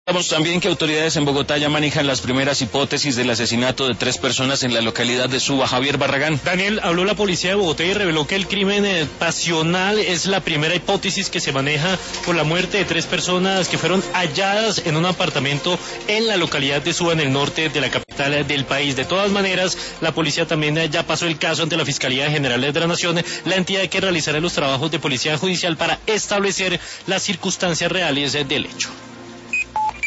Sabemos también que autoridades en Bogotá ya manejan las primeras hipótesis del asesinato de 3 personas en la localidad de Suba. Javier Barragán. Daniel, habló la policía de Bogotá y reveló que el crimen pasional es la primera hipótesis que se maneja por la muerte de 3 personas que fueron halladas en un apartamento en la localidad de Suba, en el norte de la capital del país. De todas maneras, la policía también ya pasó el caso ante la Fiscalía General de la Nación, la entidad que realizará los trabajos de policía judicial para establecer las circunstancias reales del hecho.